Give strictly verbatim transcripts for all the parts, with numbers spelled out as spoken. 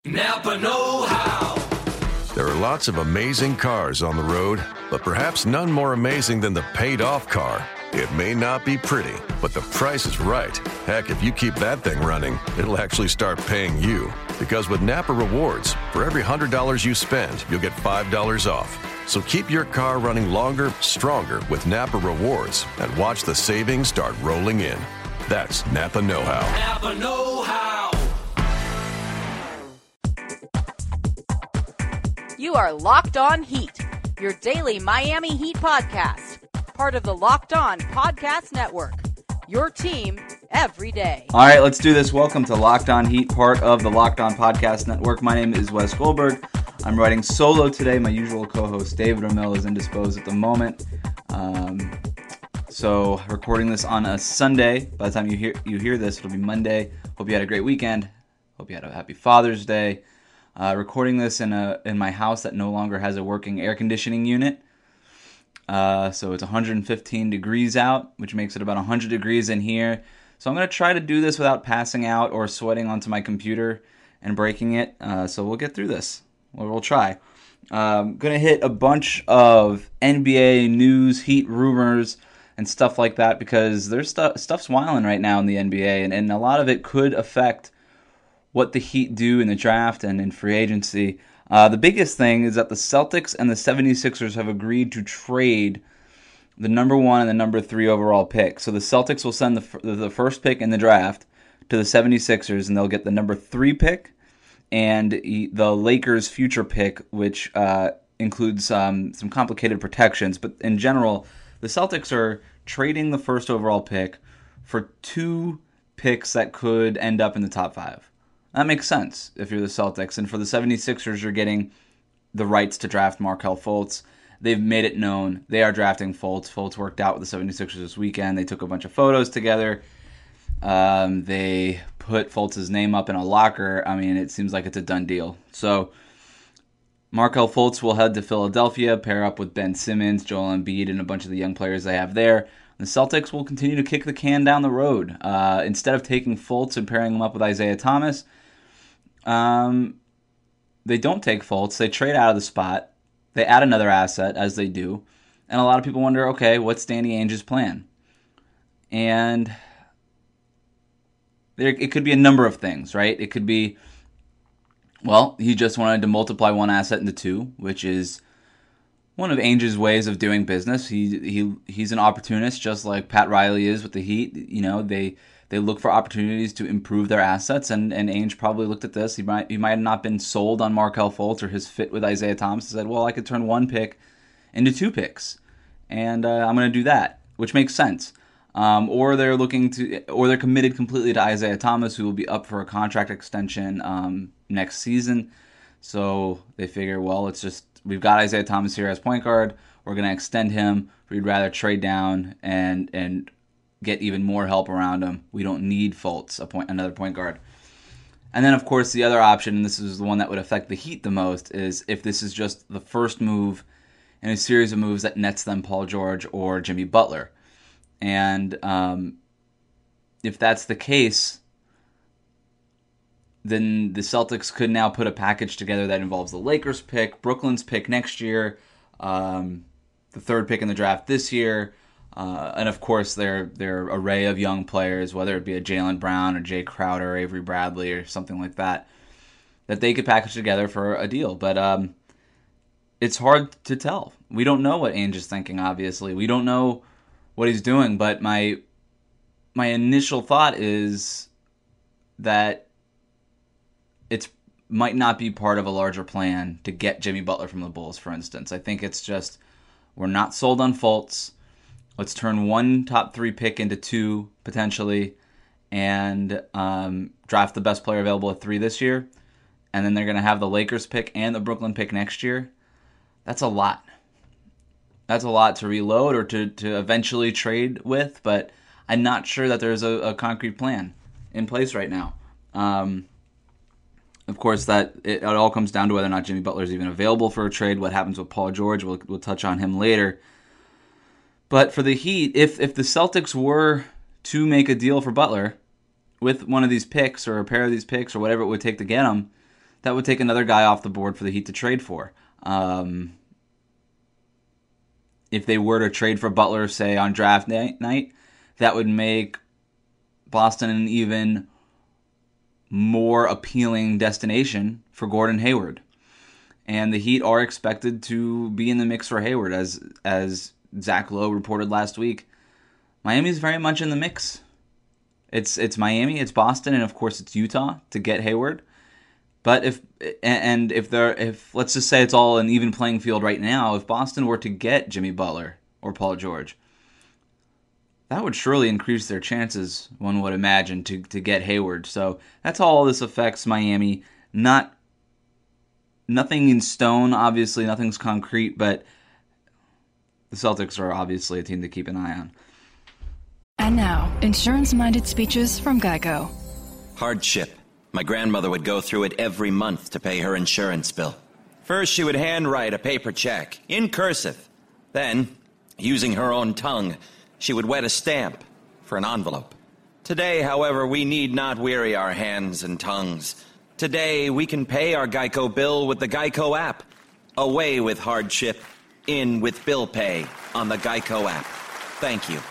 Napa know-how. There are lots of amazing cars on the road, but perhaps none more amazing than the paid-off car. It may not be pretty, but the price is right. Heck, if you keep that thing running, it'll actually start paying you. Because with Napa Rewards, for every one hundred dollars you spend, you'll get five dollars off. So keep your car running longer, stronger with Napa Rewards and watch the savings start rolling in. That's Napa know-how. Napa know-how. You are Locked On Heat, your daily Miami Heat podcast. Part of the Locked On Podcast Network, your team every day. All right, let's do this. Welcome to Locked On Heat, part of the Locked On Podcast Network. My name is Wes Goldberg. I'm writing solo today. My usual co-host David Ramil is indisposed at the moment. Um, so recording this on a Sunday. By the time you hear you hear this, it'll be Monday. Hope you had a great weekend. Hope you had a happy Father's Day. Uh, recording this in a in my house that no longer has a working air conditioning unit. Uh, so it's one hundred fifteen degrees out, which makes it about one hundred degrees in here. So I'm going to try to do this without passing out or sweating onto my computer and breaking it. Uh, so we'll get through this. We'll, we'll try. Um, going to hit a bunch of N B A news, Heat rumors, and stuff like that because there's stuff stuff's wilding right now in the N B A, and, and a lot of it could affect what the Heat do in the draft and in free agency. Uh, the biggest thing is that the Celtics and the seventy-sixers have agreed to trade the number one and the number three overall pick. So the Celtics will send the, the first pick in the draft to the seventy-sixers, and they'll get the number three pick and the Lakers' future pick, which uh, includes um, some complicated protections. But in general, the Celtics are trading the first overall pick for two picks that could end up in the top five. That makes sense if you're the Celtics. And for the seventy-sixers, you're getting the rights to draft Markelle Fultz. They've made it known they are drafting Fultz. Fultz worked out with the seventy-sixers this weekend. They took a bunch of photos together. Um, they put Fultz's name up in a locker. I mean, it seems like it's a done deal. So Markelle Fultz will head to Philadelphia, pair up with Ben Simmons, Joel Embiid, and a bunch of the young players they have there. The Celtics will continue to kick the can down the road. Uh, instead of taking Fultz and pairing him up with Isaiah Thomas, Um, they don't take Fultz. They trade out of the spot. They add another asset, as they do. And a lot of people wonder, okay, what's Danny Ainge's plan? And there, it could be a number of things, right? It could be, well, he just wanted to multiply one asset into two, which is one of Ainge's ways of doing business. He he he's an opportunist, just like Pat Riley is with the Heat. You know, they They look for opportunities to improve their assets, and, and Ainge probably looked at this. He might he might have not been sold on Markelle Fultz or his fit with Isaiah Thomas. He said, well, I could turn one pick into two picks, and uh, I'm going to do that, which makes sense. Um, or they're looking to, or they're committed completely to Isaiah Thomas, who will be up for a contract extension um, next season. So they figure, well, it's just we've got Isaiah Thomas here as point guard. We're going to extend him. We'd rather trade down and and. get even more help around him. We don't need Fultz, a point, another point guard. And then, of course, the other option, and this is the one that would affect the Heat the most, is if this is just the first move in a series of moves that nets them Paul George or Jimmy Butler. And um, if that's the case, then the Celtics could now put a package together that involves the Lakers pick, Brooklyn's pick next year, um, the third pick in the draft this year, Uh, and of course, their their array of young players, whether it be a Jaylen Brown or Jay Crowder, or Avery Bradley, or something like that, that they could package together for a deal. But um, it's hard to tell. We don't know what Ainge is thinking. Obviously, we don't know what he's doing. But my my initial thought is that it might not be part of a larger plan to get Jimmy Butler from the Bulls. For instance, I think it's just we're not sold on Fultz. Let's turn one top three pick into two, potentially, and um, draft the best player available at three this year. And then they're going to have the Lakers pick and the Brooklyn pick next year. That's a lot. That's a lot to reload or to, to eventually trade with, but I'm not sure that there's a, a concrete plan in place right now. Um, of course, that it, it all comes down to whether or not Jimmy Butler is even available for a trade. What happens with Paul George, we'll, we'll touch on him later. But for the Heat, if if the Celtics were to make a deal for Butler with one of these picks or a pair of these picks or whatever it would take to get him, that would take another guy off the board for the Heat to trade for. Um, if they were to trade for Butler, say, on draft night, that would make Boston an even more appealing destination for Gordon Hayward. And the Heat are expected to be in the mix for Hayward, as as Zach Lowe reported last week. Miami's very much in the mix. It's it's Miami, it's Boston, and of course it's Utah to get Hayward. But if and if there if let's just say it's all an even playing field right now, if Boston were to get Jimmy Butler or Paul George, that would surely increase their chances, one would imagine, to, to get Hayward. So that's how all this affects Miami. Not nothing in stone, obviously, nothing's concrete, but the Celtics are obviously a team to keep an eye on. And now, insurance-minded speeches from Geico. Hardship. My grandmother would go through it every month to pay her insurance bill. First, she would handwrite a paper check, in cursive. Then, using her own tongue, she would wet a stamp for an envelope. Today, however, we need not weary our hands and tongues. Today, we can pay our Geico bill with the Geico app. Away with hardship, in with bill pay on the Geico app. Thank you.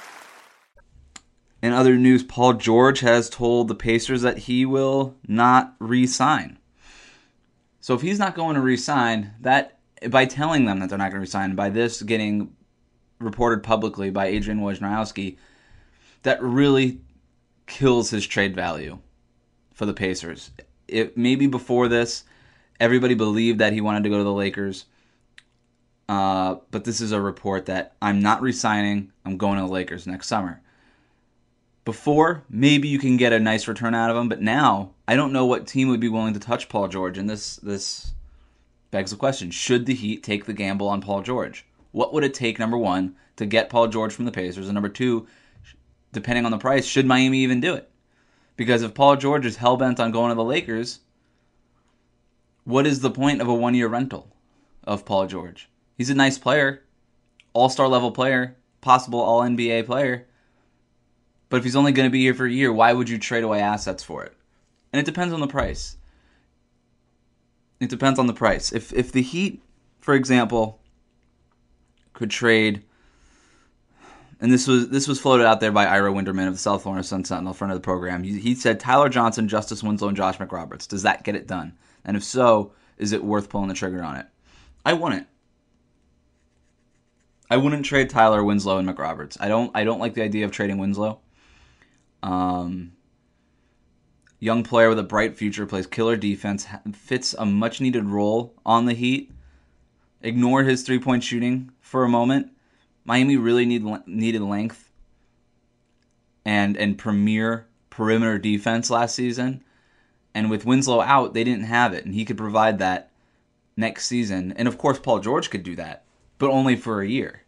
In other news, Paul George has told the Pacers that he will not re-sign. So if he's not going to re-sign, that by telling them that they're not going to re-sign, by this getting reported publicly by Adrian Wojnarowski, that really kills his trade value for the Pacers. It, maybe before this, everybody believed that he wanted to go to the Lakers. Uh, but this is a report that I'm not re-signing, I'm going to the Lakers next summer. Before, maybe you can get a nice return out of him, but now, I don't know what team would be willing to touch Paul George, and this this begs the question, should the Heat take the gamble on Paul George? What would it take, number one, to get Paul George from the Pacers, and number two, depending on the price, should Miami even do it? Because if Paul George is hell-bent on going to the Lakers, what is the point of a one-year rental of Paul George? He's a nice player, all-star level player, possible all-N B A player. But if he's only going to be here for a year, why would you trade away assets for it? And it depends on the price. It depends on the price. If if the Heat, for example, could trade, and this was this was floated out there by Ira Winderman of the South Florida Sun Sentinel, friend of the program. He, he said Tyler Johnson, Justice Winslow, and Josh McRoberts. Does that get it done? And if so, is it worth pulling the trigger on it? I wouldn't. I wouldn't trade Tyler, Winslow, and McRoberts. I don't. I don't like the idea of trading Winslow. Um, young player with a bright future, plays killer defense, fits a much-needed role on the Heat. Ignore his three-point shooting for a moment. Miami really need needed length and and premier perimeter defense last season. And with Winslow out, they didn't have it, and he could provide that next season. And of course, Paul George could do that, but only for a year.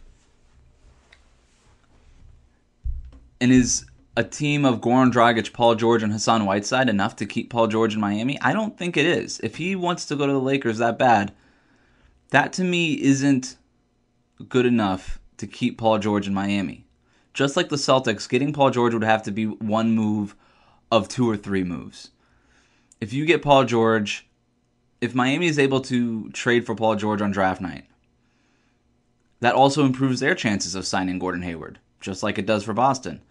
And is a team of Goran Dragic, Paul George, and Hassan Whiteside enough to keep Paul George in Miami? I don't think it is. If he wants to go to the Lakers that bad, that to me isn't good enough to keep Paul George in Miami. Just like the Celtics, getting Paul George would have to be one move of two or three moves. If you get Paul George, if Miami is able to trade for Paul George on draft night, that also improves their chances of signing Gordon Hayward, just like it does for Boston.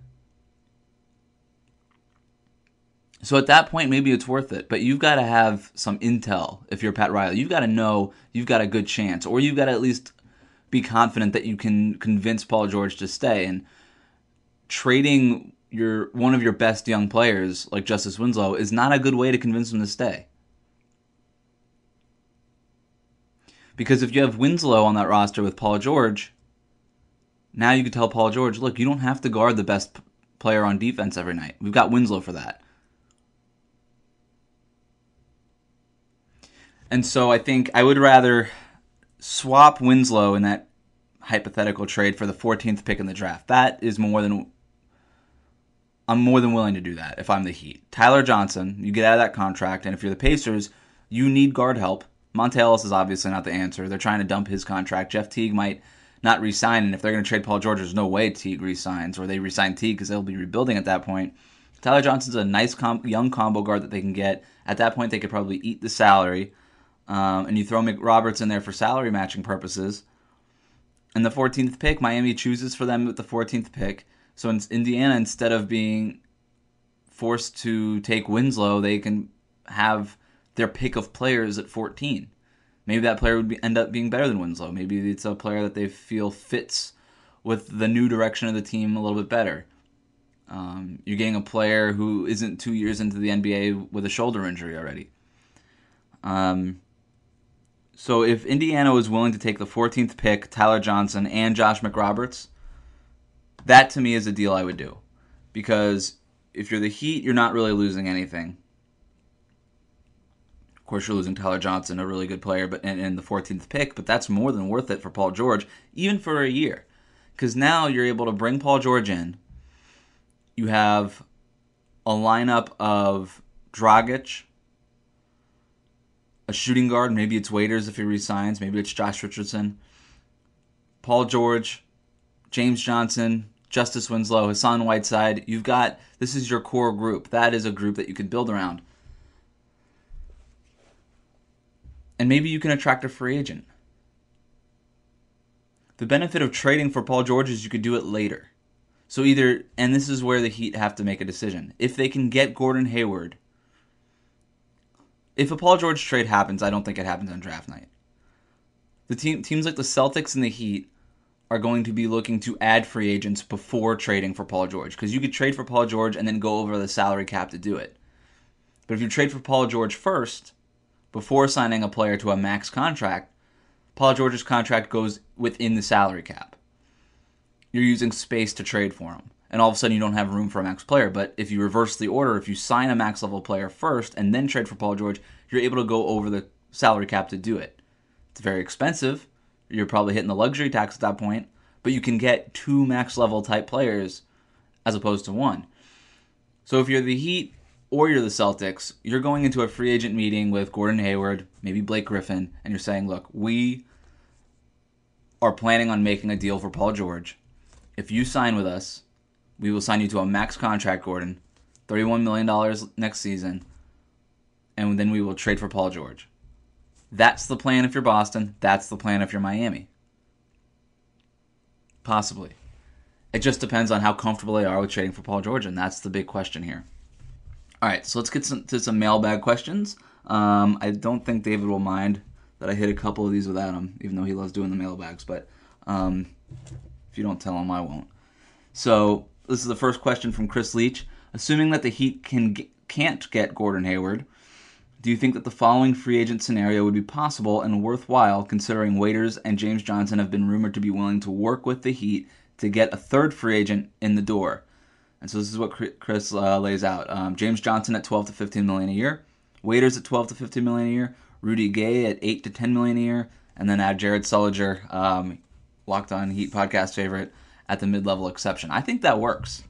So at that point, maybe it's worth it. But you've got to have some intel if you're Pat Riley. You've got to know you've got a good chance. Or you've got to at least be confident that you can convince Paul George to stay. And trading your one of your best young players, like Justice Winslow, is not a good way to convince him to stay. Because if you have Winslow on that roster with Paul George, now you can tell Paul George, look, you don't have to guard the best player on defense every night. We've got Winslow for that. And so I think I would rather swap Winslow in that hypothetical trade for the fourteenth pick in the draft. That is more than... I'm more than willing to do that if I'm the Heat. Tyler Johnson, you get out of that contract, and if you're the Pacers, you need guard help. Monte Ellis is obviously not the answer. They're trying to dump his contract. Jeff Teague might not re-sign, and if they're going to trade Paul George, there's no way Teague re-signs, or they re-sign Teague because they'll be rebuilding at that point. Tyler Johnson's a nice com- young combo guard that they can get. At that point, they could probably eat the salary. Um, and you throw McRoberts in there for salary matching purposes. And the fourteenth pick, Miami chooses for them with the fourteenth pick. So in Indiana, instead of being forced to take Winslow, they can have their pick of players at fourteen. Maybe that player would be, end up being better than Winslow. Maybe it's a player that they feel fits with the new direction of the team a little bit better. Um, you're getting a player who isn't two years into the N B A with a shoulder injury already. Um, so if Indiana was willing to take the fourteenth pick, Tyler Johnson, and Josh McRoberts, that to me is a deal I would do. Because if you're the Heat, you're not really losing anything. Of course, you're losing Tyler Johnson, a really good player, but in, in the fourteenth pick, but that's more than worth it for Paul George, even for a year. Because now you're able to bring Paul George in. You have a lineup of Dragic, a shooting guard, maybe it's Waiters if he resigns, maybe it's Josh Richardson, Paul George, James Johnson, Justice Winslow, Hassan Whiteside. You've got, this is your core group. That is a group that you can build around. And maybe you can attract a free agent. The benefit of trading for Paul George is you could do it later. So either, and this is where the Heat have to make a decision. If they can get Gordon Hayward, if a Paul George trade happens, I don't think it happens on draft night. The team, teams like the Celtics and the Heat are going to be looking to add free agents before trading for Paul George. Because you could trade for Paul George and then go over the salary cap to do it. But if you trade for Paul George first, before signing a player to a max contract, Paul George's contract goes within the salary cap. You're using space to trade for him. And all of a sudden you don't have room for a max player. But if you reverse the order, if you sign a max level player first and then trade for Paul George, you're able to go over the salary cap to do it. It's very expensive. You're probably hitting the luxury tax at that point. But you can get two max level type players as opposed to one. So if you're the Heat or you're the Celtics, you're going into a free agent meeting with Gordon Hayward, maybe Blake Griffin, and you're saying, look, we are planning on making a deal for Paul George. If you sign with us, we will sign you to a max contract, Gordon, thirty-one million dollars next season, and then we will trade for Paul George. That's the plan if you're Boston. That's the plan if you're Miami. Possibly. It just depends on how comfortable they are with trading for Paul George, and that's the big question here. All right, so let's get some, to some mailbag questions. Um, I don't think David will mind that I hit a couple of these without him, even though he loves doing the mailbags, but um, if you don't tell him, I won't. So this is the first question from Chris Leach. Assuming that the Heat can can't get Gordon Hayward, do you think that the following free agent scenario would be possible and worthwhile, considering Waiters and James Johnson have been rumored to be willing to work with the Heat to get a third free agent in the door? And so this is what Chris uh, lays out. Um, James Johnson at twelve to fifteen million dollars a year, Waiters at twelve to fifteen million dollars a year, Rudy Gay at eight to ten million dollars a year, and then add Jared Sullinger, um, Locked On Heat podcast favorite, at the mid-level exception. I think that works.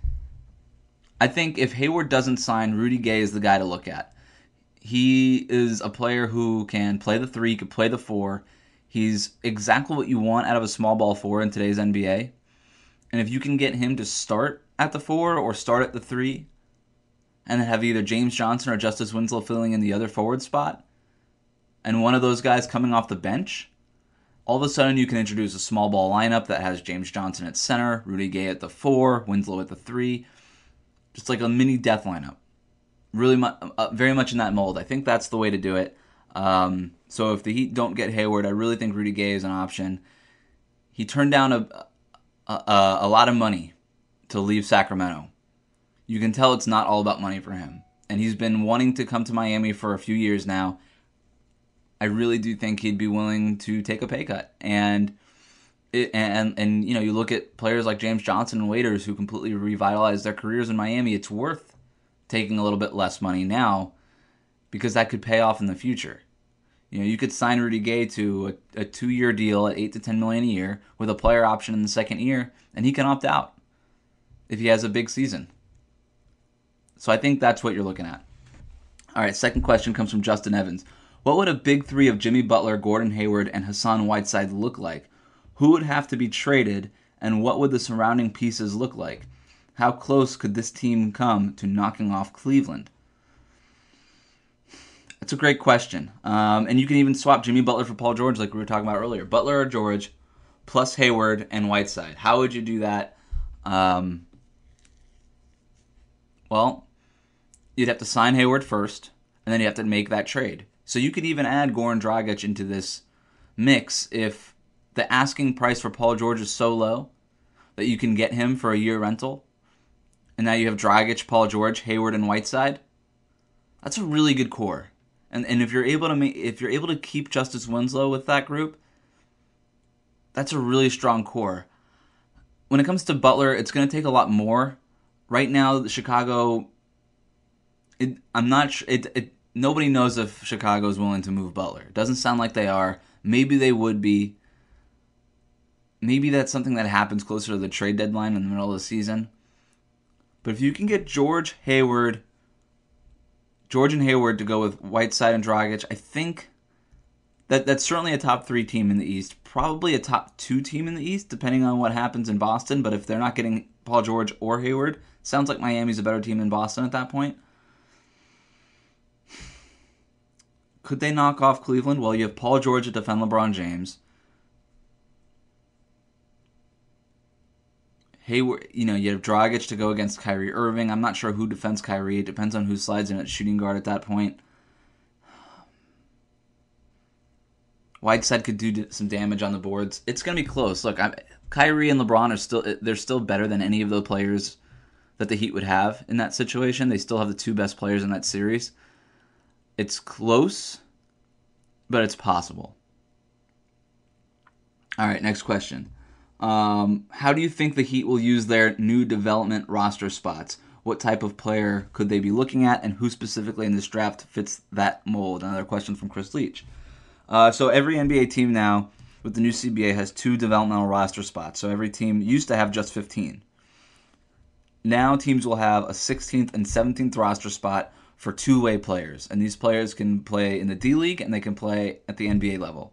I think if Hayward doesn't sign, Rudy Gay is the guy to look at. He is a player who can play the three, can play the four. He's exactly what you want out of a small ball four in today's N B A. And if you can get him to start at the four or start at the three, and then have either James Johnson or Justice Winslow filling in the other forward spot, and one of those guys coming off the bench, all of a sudden you can introduce a small ball lineup that has James Johnson at center, Rudy Gay at the four, Winslow at the three, just like a mini death lineup. Really, mu- uh, very much in that mold. I think that's the way to do it. Um, so if the Heat don't get Hayward, I really think Rudy Gay is an option. He turned down a, a, a lot of money to leave Sacramento. You can tell it's not all about money for him. And he's been wanting to come to Miami for a few years now. I really do think he'd be willing to take a pay cut. And it, and and you know, you look at players like James Johnson and Waiters who completely revitalized their careers in Miami. It's worth taking a little bit less money now because that could pay off in the future. You know, you could sign Rudy Gay to a, a two-year deal at eight to ten million a year with a player option in the second year, and he can opt out if he has a big season. So I think that's what you're looking at. All right, second question comes from Justin Evans. What would a big three of Jimmy Butler, Gordon Hayward, and Hassan Whiteside look like? Who would have to be traded, and what would the surrounding pieces look like? How close could this team come to knocking off Cleveland? That's a great question. Um, and you can even swap Jimmy Butler for Paul George like we were talking about earlier. Butler or George plus Hayward and Whiteside. How would you do that? Um, well, you'd have to sign Hayward first, and then you have to make that trade. So you could even add Goran Dragic into this mix if the asking price for Paul George is so low that you can get him for a year rental, and now you have Dragic, Paul George, Hayward, and Whiteside. That's a really good core, and and if you're able to make, if you're able to keep Justice Winslow with that group, that's a really strong core. When it comes to Butler, it's going to take a lot more. Right now, Chicago, it, I'm not sure. It, it nobody knows if Chicago is willing to move Butler. It doesn't sound like they are. Maybe they would be. Maybe that's something that happens closer to the trade deadline in the middle of the season. But if you can get George, Hayward, George and Hayward to go with Whiteside and Dragic, I think that that's certainly a top three team in the East. Probably a top two team in the East, depending on what happens in Boston. But if they're not getting Paul George or Hayward, sounds like Miami's a better team than Boston at that point. Could they knock off Cleveland? Well, you have Paul George to defend LeBron James. Hayward, you know, you have Dragic to go against Kyrie Irving. I'm not sure who defends Kyrie. It depends on who slides in at shooting guard at that point. Whiteside could do some damage on the boards. It's going to be close. Look, I'm, Kyrie and LeBron are still they're still better than any of the players that the Heat would have in that situation. They still have the two best players in that series. It's close, but it's possible. All right, next question. Um, how do you think the Heat will use their new development roster spots? What type of player could they be looking at, and who specifically in this draft fits that mold? Another question from Chris Leach. Uh, so every N B A team now with the new C B A has two developmental roster spots. So every team used to have just fifteen. Now teams will have a sixteenth and seventeenth roster spot for two-way players. And these players can play in the D-League and they can play at the N B A level.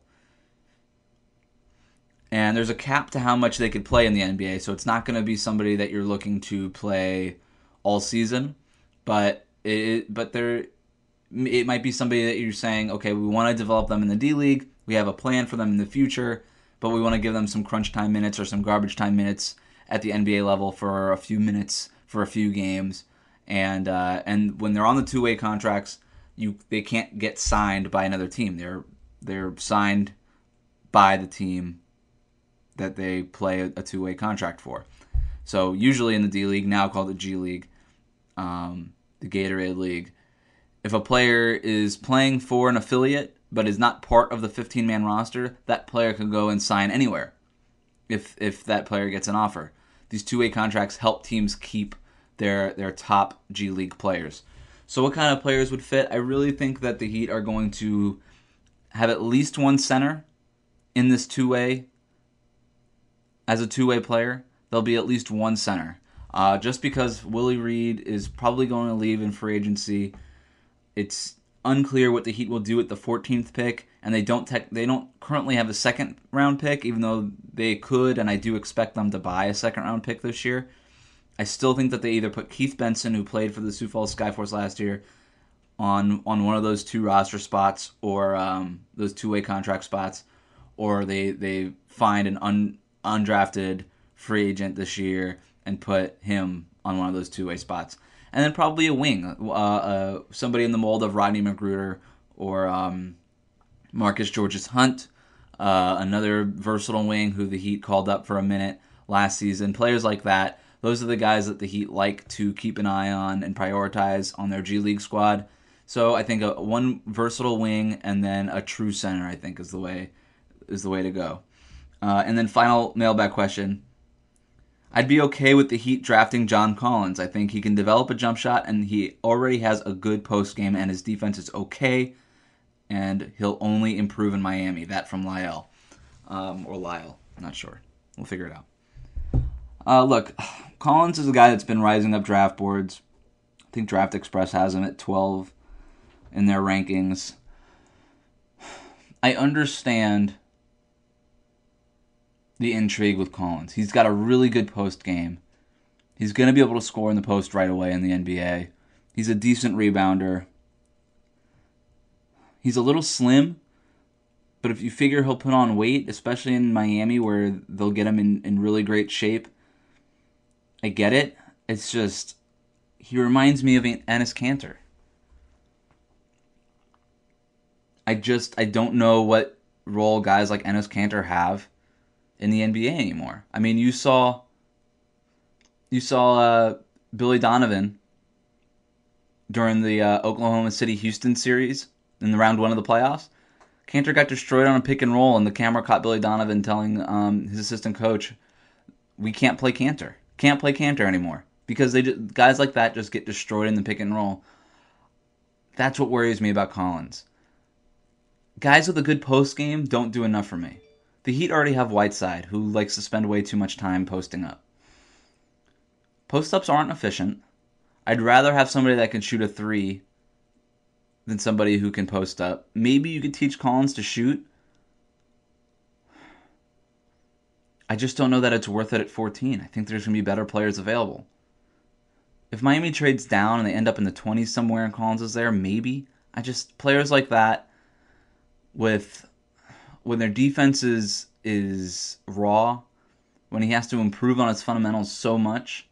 And there's a cap to how much they could play in the N B A, so it's not going to be somebody that you're looking to play all season. But it, but there, it might be somebody that you're saying, okay, we want to develop them in the D-League. We have a plan for them in the future, but we want to give them some crunch time minutes or some garbage time minutes at the N B A level for a few minutes, for a few games. And uh, and when they're on the two-way contracts, you they can't get signed by another team. They're they're signed by the team that they play a, a two-way contract for. So usually in the D-League, now called the G League, um, the Gatorade League, if a player is playing for an affiliate but is not part of the fifteen-man roster, that player can go and sign anywhere if if that player gets an offer. These two-way contracts help teams keep their their top G League players. So what kind of players would fit? I really think that the Heat are going to have at least one center in this two-way. As a two-way player, there'll be at least one center. Uh, just because Willie Reed is probably going to leave in free agency, it's unclear what the Heat will do at the fourteenth pick, and they don't tech, they don't currently have a second round pick, even though they could, and I do expect them to buy a second round pick this year. I still think that they either put Keith Benson, who played for the Sioux Falls Skyforce last year, on on one of those two roster spots, or um, those two-way contract spots, or they they find an un, undrafted free agent this year and put him on one of those two-way spots. And then probably a wing, uh, uh, somebody in the mold of Rodney McGruder or um, Marcus Georges-Hunt, uh, another versatile wing who the Heat called up for a minute last season. Players like that, those are the guys that the Heat like to keep an eye on and prioritize on their G League squad. So I think a, one versatile wing and then a true center, I think, is the way is the way to go. Uh, and then final mailbag question. I'd be okay with the Heat drafting John Collins. I think he can develop a jump shot, and he already has a good post game, and his defense is okay, and he'll only improve in Miami. That from Lyle. Um, or Lyle. I'm not sure. We'll figure it out. Uh, look, Collins is a guy that's been rising up draft boards. I think Draft Express has him at twelve in their rankings. I understand the intrigue with Collins. He's got a really good post game. He's going to be able to score in the post right away in the N B A. He's a decent rebounder. He's a little slim, but if you figure he'll put on weight, especially in Miami where they'll get him in, in really great shape, I get it. It's just, he reminds me of Enes Kanter. I just, I don't know what role guys like Enes Kanter have in the N B A anymore. I mean, you saw, you saw uh, Billy Donovan during the uh, Oklahoma City-Houston series in the round one of the playoffs. Kanter got destroyed on a pick and roll, and the camera caught Billy Donovan telling um, his assistant coach, "We can't play Kanter. Can't play Kanter anymore." Because they just, guys like that just get destroyed in the pick and roll. That's what worries me about Collins. Guys with a good post game don't do enough for me. The Heat already have Whiteside, who likes to spend way too much time posting up. Post-ups aren't efficient. I'd rather have somebody that can shoot a three than somebody who can post up. Maybe you could teach Collins to shoot. I just don't know that it's worth it at fourteen. I think there's going to be better players available. If Miami trades down and they end up in the twenties somewhere and Collins is there, maybe. I just, players like that, with when their defense is, is raw, when he has to improve on his fundamentals so much,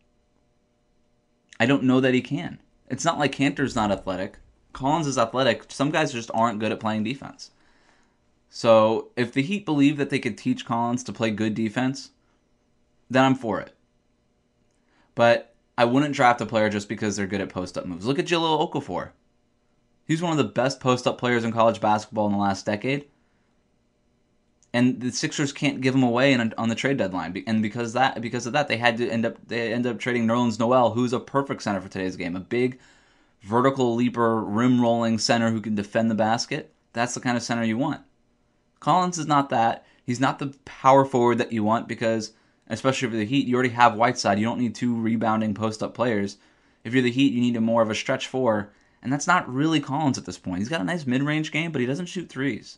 I don't know that he can. It's not like Kanter's not athletic. Collins is athletic. Some guys just aren't good at playing defense. So if the Heat believe that they could teach Collins to play good defense, then I'm for it. But I wouldn't draft a player just because they're good at post-up moves. Look at Jahlil Okafor. He's one of the best post-up players in college basketball in the last decade. And the Sixers can't give him away in, on the trade deadline. And because that, because of that, they had to end up they ended up trading Nerlens Noel, who's a perfect center for today's game. A big, vertical leaper, rim-rolling center who can defend the basket. That's the kind of center you want. Collins is not that. He's not the power forward that you want because, especially for the Heat, you already have Whiteside. You don't need two rebounding post-up players. If you're the Heat, you need a more of a stretch four. And that's not really Collins at this point. He's got a nice mid-range game, but he doesn't shoot threes.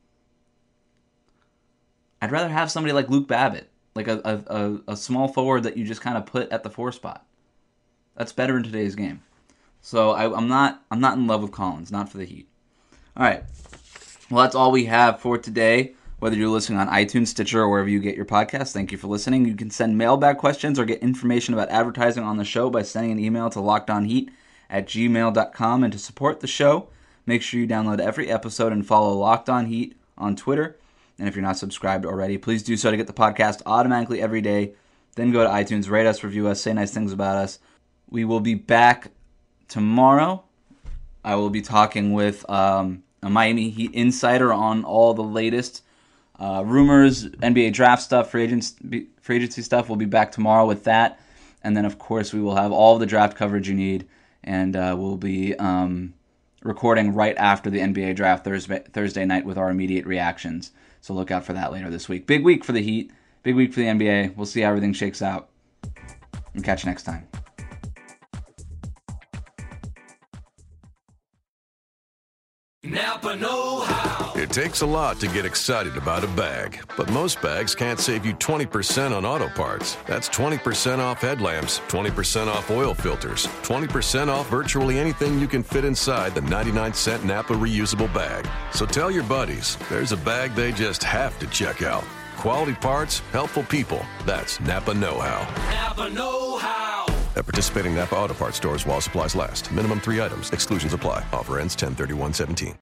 I'd rather have somebody like Luke Babbitt, like a, a, a small forward that you just kind of put at the four spot. That's better in today's game. So I, I'm not I'm not in love with Collins, not for the Heat. All right. Well, that's all we have for today. Whether you're listening on iTunes, Stitcher, or wherever you get your podcasts, thank you for listening. You can send mailbag questions or get information about advertising on the show by sending an email to lockedonheat at gmail dot com. And to support the show, make sure you download every episode and follow Locked On Heat on Twitter. And if you're not subscribed already, please do so to get the podcast automatically every day. Then go to iTunes, rate us, review us, say nice things about us. We will be back tomorrow. I will be talking with um, a Miami Heat insider on all the latest uh, rumors, N B A draft stuff, free, agents, free agency stuff. We'll be back tomorrow with that. And then, of course, we will have all the draft coverage you need. And uh, we'll be um, recording right after the N B A draft Thursday, Thursday night with our immediate reactions. So look out for that later this week. Big week for the Heat. Big week for the N B A. We'll see how everything shakes out. And catch you next time. Napa know-how. It takes a lot to get excited about a bag, but most bags can't save you twenty percent on auto parts. That's twenty percent off headlamps, twenty percent off oil filters, twenty percent off virtually anything you can fit inside the ninety-nine cent Napa reusable bag. So tell your buddies, there's a bag they just have to check out. Quality parts, helpful people. That's Napa know-how. Napa know-how. At participating Napa Auto Parts stores while supplies last. Minimum three items. Exclusions apply. Offer ends ten thirty-one seventeen.